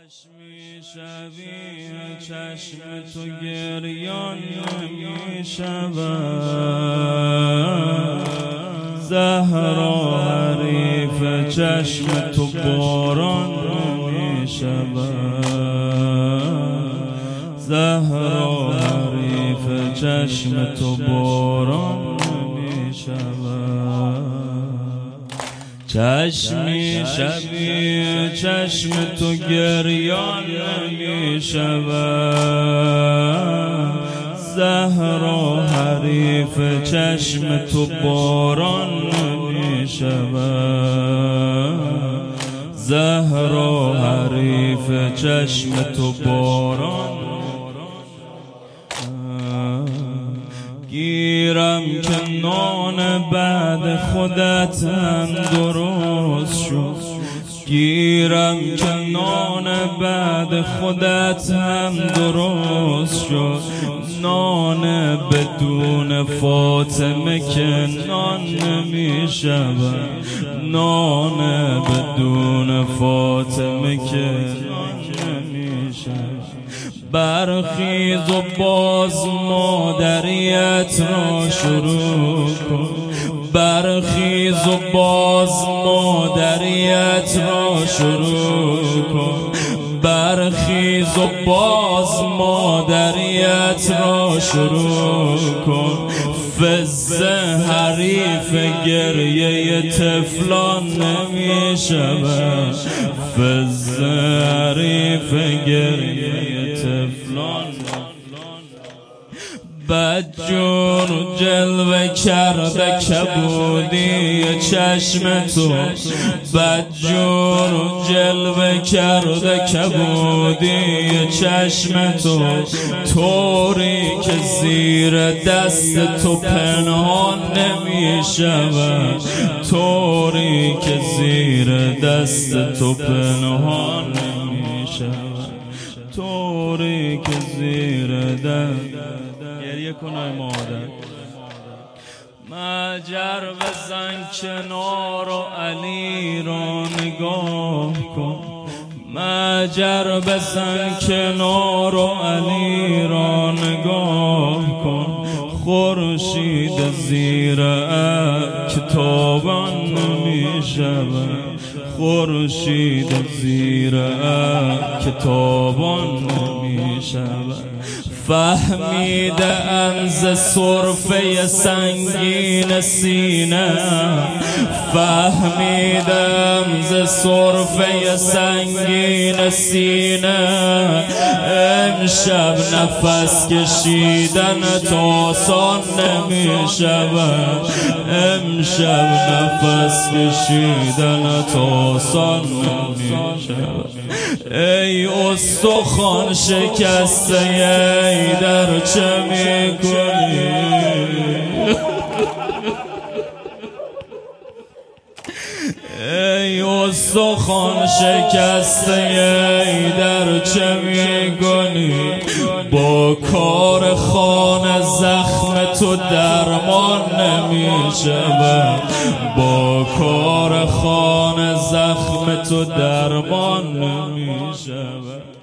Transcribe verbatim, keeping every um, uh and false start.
چشمی شبیه چشم تو گریان نمی شود، زهرا حریف چشم تو باران نمی شود، زهرا حریف چشم تو باران نمی شود. چشمی شبیه چشم تو گریان نمی شود، زهرا حریف چشم تو باران نمی شود، زهرا حریف چشم تو باران. گیرم که نان بعد خودت هم درست شد، گیرم که نان بعد خودت هم درست شد، نان بدون فاطمه که نان نمی شود، نان بدون فاطمه که نان نمی شود. برخیز و باز مادریت را شروع کن، برخیز و باز مادریت را شروع کن، برخیز و باز مادریت را شروع کن. فز حریف گریه طفلان نمی شود، فز حریف گریه طفلان. بدجور جلوه کرده کبودی چشم تو، بدجور جلوه کرده کبودی چشم تو، طوری که زیر دست تو پنهان نمی شود، طوری که زیر دست تو پنهان نمی شود، طوری که زیر دست. گریه کنای مادر. مجر بزن کنار و علی را نگاه کن، مجر بزن کنار و علی را نگاه کن. خورشید زیر ابر که تابان نمی شود، خورشید زیر ابر که تابان نمی شود. فهمیدم ز سرفه سنگین سینه، فهمیدم ز سرفه سنگین سینه. امشب نفس کشیدن تو آسان نمی شود، امشب نفس کشیدن تو آسان نمی شود. ای استخوان شکسته ای در چه می کنی، ای استخوان شکسته ای در چه می کنی. با کار خانه زخم تو درمان نمی شود، با کار خانه زخم تو درمان نمی شود.